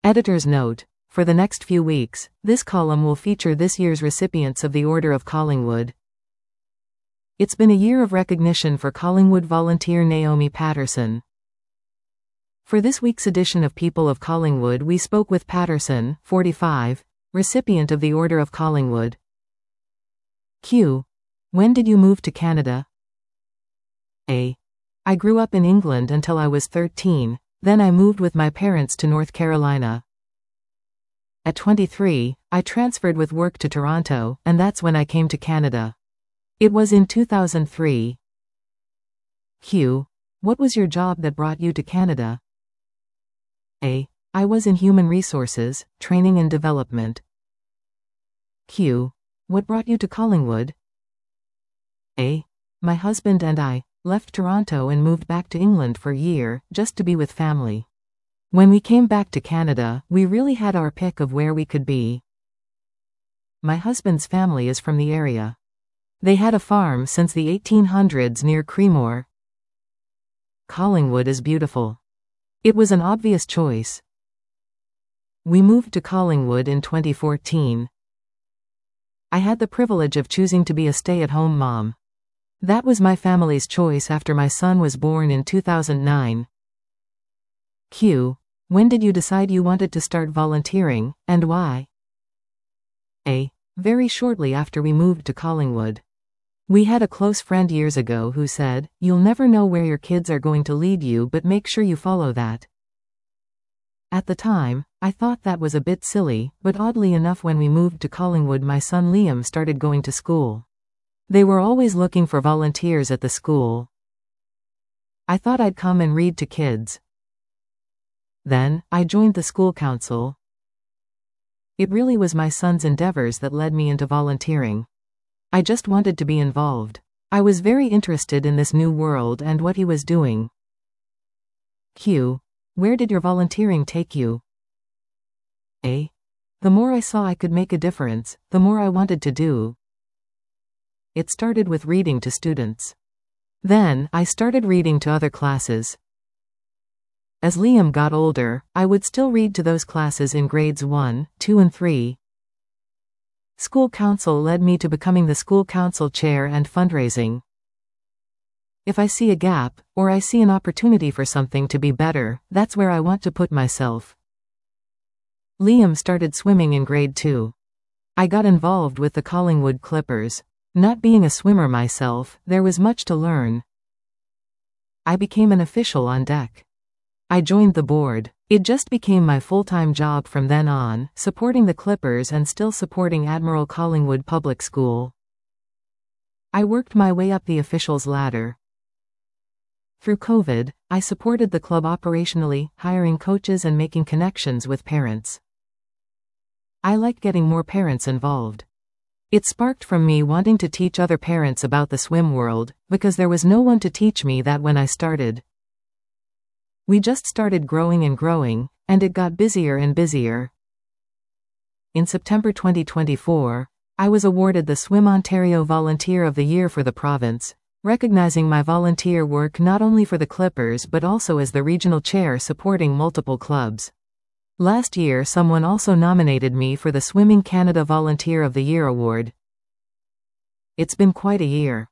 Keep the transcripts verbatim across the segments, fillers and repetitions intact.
Editor's note: for the next few weeks, this column will feature this year's recipients of the Order of Collingwood. It's been a year of recognition for Collingwood volunteer Naomi Patterson. For this week's edition of People of Collingwood, we spoke with Patterson, forty-five, recipient of the Order of Collingwood. Q. When did you move to Canada? A. I grew up in England until I was thirteen, then I moved with my parents to North Carolina. At twenty-three, I transferred with work to Toronto, and that's when I came to Canada. It was in two thousand three. Q. What was your job that brought you to Canada? A. I was in human resources, training and development. Q. What brought you to Collingwood? A. My husband and I left Toronto and moved back to England for a year, just to be with family. When we came back to Canada, we really had our pick of where we could be. My husband's family is from the area. They had a farm since the eighteen hundreds near Creemore. Collingwood is beautiful. It was an obvious choice. We moved to Collingwood in twenty fourteen. I had the privilege of choosing to be a stay-at-home mom. That was my family's choice after my son was born in two thousand nine. Q. When did you decide you wanted to start volunteering, and why? A. Very shortly after we moved to Collingwood. We had a close friend years ago who said, "You'll never know where your kids are going to lead you, but make sure you follow that." At the time, I thought that was a bit silly, but oddly enough, when we moved to Collingwood, my son Liam started going to school. They were always looking for volunteers at the school. I thought I'd come and read to kids. Then, I joined the school council. It really was my son's endeavors that led me into volunteering. I just wanted to be involved. I was very interested in this new world and what he was doing. Q. Where did your volunteering take you? A. The more I saw I could make a difference, the more I wanted to do. It started with reading to students. Then, I started reading to other classes. As Liam got older, I would still read to those classes in grades one, two and three. School council led me to becoming the school council chair and fundraising. If I see a gap, or I see an opportunity for something to be better, that's where I want to put myself. Liam started swimming in grade two. I got involved with the Collingwood Clippers. Not being a swimmer myself, there was much to learn. I became an official on deck. I joined the board. It just became my full-time job from then on, supporting the Clippers and still supporting Admiral Collingwood Public School. I worked my way up the officials ladder. Through COVID, I supported the club operationally, hiring coaches and making connections with parents. I liked getting more parents involved. It sparked from me wanting to teach other parents about the swim world, because there was no one to teach me that when I started. We just started growing and growing, and it got busier and busier. In September twenty twenty-four, I was awarded the Swim Ontario Volunteer of the Year for the province, recognizing my volunteer work not only for the Clippers but also as the regional chair supporting multiple clubs. Last year, someone also nominated me for the Swimming Canada Volunteer of the Year award. It's been quite a year.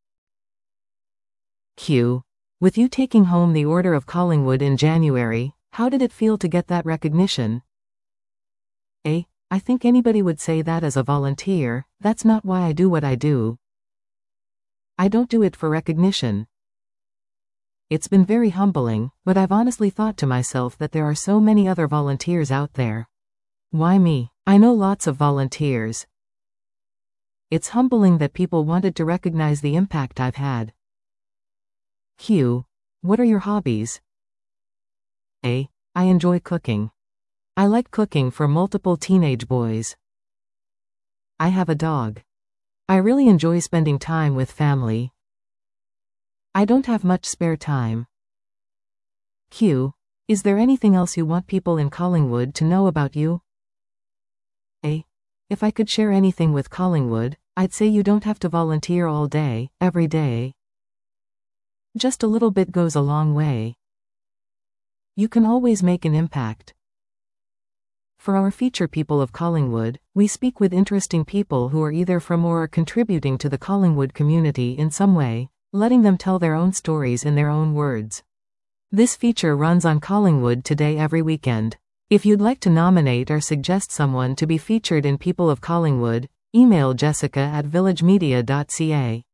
Q. With you taking home the Order of Collingwood in January, how did it feel to get that recognition? A. I think anybody would say that as a volunteer. That's not why I do what I do. I don't do it for recognition. It's been very humbling, but I've honestly thought to myself that there are so many other volunteers out there. Why me? I know lots of volunteers. It's humbling that people wanted to recognize the impact I've had. Q. What are your hobbies? A. I enjoy cooking. I like cooking for multiple teenage boys. I have a dog. I really enjoy spending time with family. I don't have much spare time. Q. Is there anything else you want people in Collingwood to know about you? A. If I could share anything with Collingwood, I'd say you don't have to volunteer all day, every day. Just a little bit goes a long way. You can always make an impact. For our feature People of Collingwood, we speak with interesting people who are either from or are contributing to the Collingwood community in some way, letting them tell their own stories in their own words. This feature runs on Collingwood Today every weekend. If you'd like to nominate or suggest someone to be featured in People of Collingwood, email Jessica at villagemedia dot c a.